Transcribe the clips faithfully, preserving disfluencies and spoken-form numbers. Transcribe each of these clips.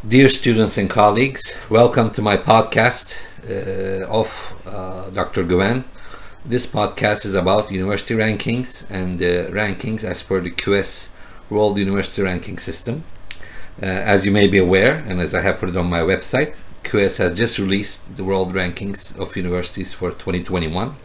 Dear students and colleagues, welcome to my podcast uh, of uh, Doctor Güven. This podcast is about university rankings and uh, rankings as per the Q S World University Ranking System. Uh, as you may be aware, and as I have put it on my website, Q S has just released the world rankings of universities for twenty twenty-one.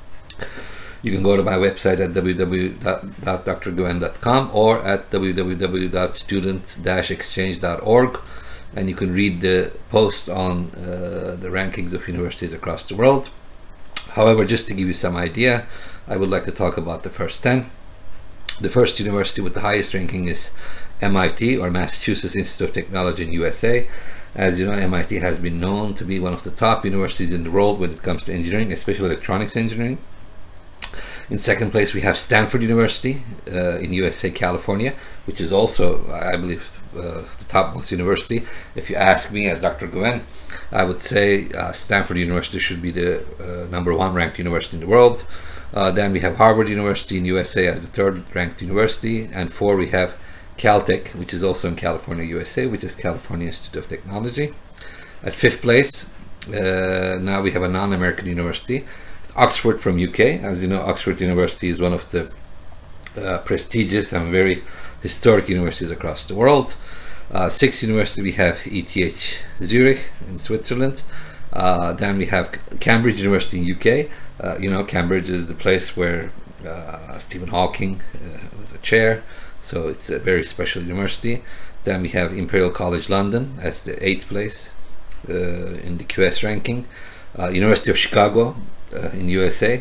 You can go to my website at w w w dot d r güven dot com or at w w w dot student dash exchange dot org, and you can read the post on uh, the rankings of universities across the world. However, just to give you some idea, I would like to talk about the first ten. The first university with the highest ranking is M I T, or Massachusetts Institute of Technology in U S A. As you know, M I T has been known to be one of the top universities in the world when it comes to engineering, especially electronics engineering. In second place, we have Stanford University uh, in U S A, California, which is also, I believe, uh, the topmost university. If you ask me, as Doctor Güven, I would say uh, Stanford University should be the uh, number one ranked university in the world. Uh, then we have Harvard University in U S A as the third ranked university, and four we have Caltech, which is also in California, U S A, which is California Institute of Technology. At fifth place, uh, now we have a non-American university, Oxford from U K. As you know, Oxford University is one of the uh, prestigious and very historic universities across the world. Uh, sixth university, we have E T H Zurich in Switzerland. Uh, then we have Cambridge University in U K. Uh, you know, Cambridge is the place where uh, Stephen Hawking uh, was a chair, so it's a very special university. Then we have Imperial College London as the eighth place uh, in the Q S ranking. Uh, University of Chicago uh, in U S A,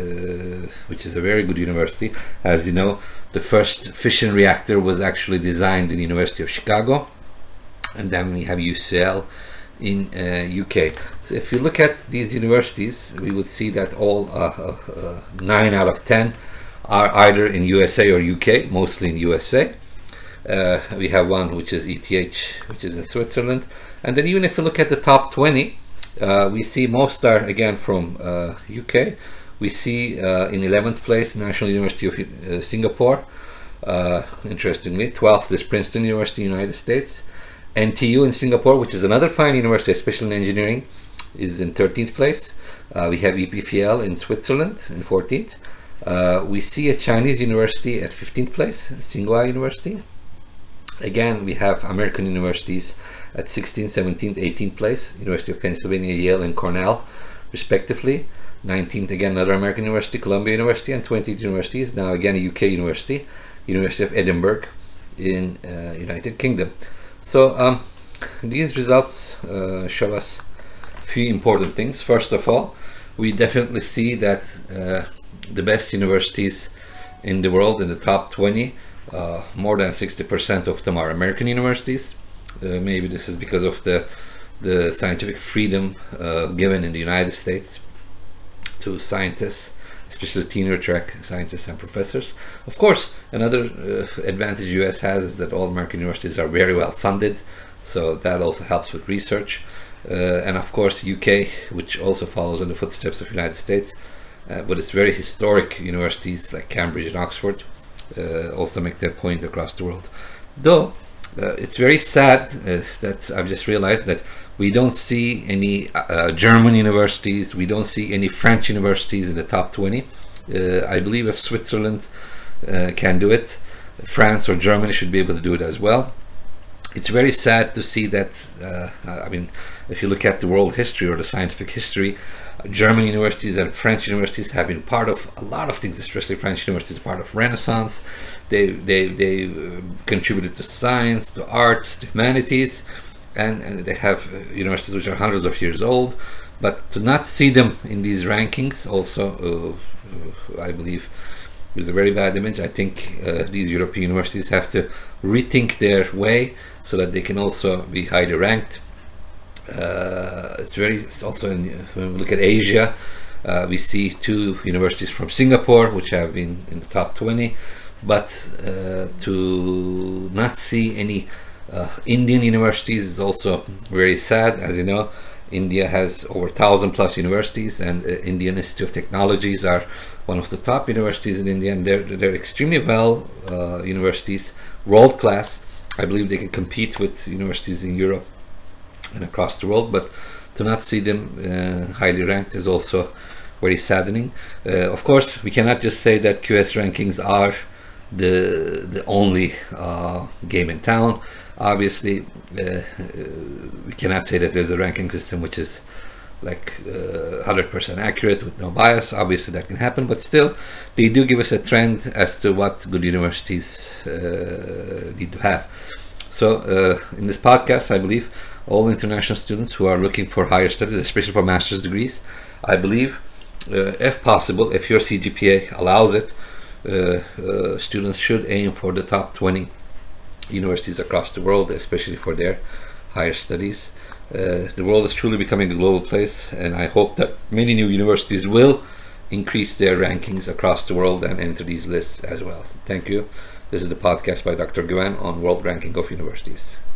uh, which is a very good university. As you know, the first fission reactor was actually designed in the University of Chicago. And then we have U C L in uh, U K. So if you look at these universities, we would see that all uh, uh, uh, nine out of ten are either in U S A or U K, mostly in U S A. Uh, we have one which is E T H, which is in Switzerland. And then even if you look at the top twenty, uh, we see most are again from uh, U K. We see uh, in eleventh place National University of uh, Singapore, uh, interestingly. twelfth is Princeton University, United States. N T U in Singapore, which is another fine university, especially in engineering, is in thirteenth place. Uh, we have E P F L in Switzerland in fourteenth. Uh, we see a Chinese university at fifteenth place, Tsinghua University. Again, we have American universities at sixteenth, seventeenth, eighteenth place, University of Pennsylvania, Yale, and Cornell, respectively. nineteenth, again, another American university, Columbia University, and twentieth university is now again a U K university, University of Edinburgh in uh, United Kingdom. So um, these results uh, show us a few important things. First of all, we definitely see that uh, the best universities in the world, in the top twenty, uh, more than sixty percent of them are American universities. Uh, maybe this is because of the, the scientific freedom uh, given in the United States to scientists, especially tenure track scientists and professors. Of course, another uh, advantage U S has is that all American universities are very well funded, so that also helps with research. Uh, and of course, U K, which also follows in the footsteps of the United States, uh, with its very historic universities like Cambridge and Oxford, uh, also make their point across the world. Though, uh, it's very sad uh, that I've just realized that we don't see any uh, German universities, we don't see any French universities in the top twenty. Uh, I believe if Switzerland uh, can do it, France or Germany should be able to do it as well. It's very sad to see that, uh, I mean, if you look at the world history or the scientific history, German universities and French universities have been part of a lot of things, especially French universities, part of Renaissance. They, they, they uh, contributed to science, to arts, to humanities. And, and they have uh, universities which are hundreds of years old, but to not see them in these rankings also, uh, uh, I believe, is a very bad image. I think uh, these European universities have to rethink their way so that they can also be highly ranked. Uh, it's very it's also in, when we look at Asia, uh, we see two universities from Singapore which have been in the top twenty, but uh, to not see any Uh, Indian universities is also very sad. As you know, India has over a thousand plus universities, and uh, Indian Institute of Technologies are one of the top universities in India, and they're, they're extremely well uh, universities, world class, I believe they can compete with universities in Europe and across the world, but to not see them uh, highly ranked is also very saddening. Uh, of course, we cannot just say that Q S rankings are the the only uh, game in town. Obviously, uh, uh, we cannot say that there's a ranking system which is like uh, one hundred percent accurate with no bias. Obviously, that can happen, but still, they do give us a trend as to what good universities uh, need to have. So, uh, in this podcast, I believe all international students who are looking for higher studies, especially for master's degrees, I believe, uh, if possible, if your C G P A allows it, uh, uh, students should aim for the top twenty universities across the world, especially for their higher studies. Uh, the world is truly becoming a global place, and I hope that many new universities will increase their rankings across the world and enter these lists as well. Thank you. This is the podcast by Doctor Guven on World Ranking of Universities.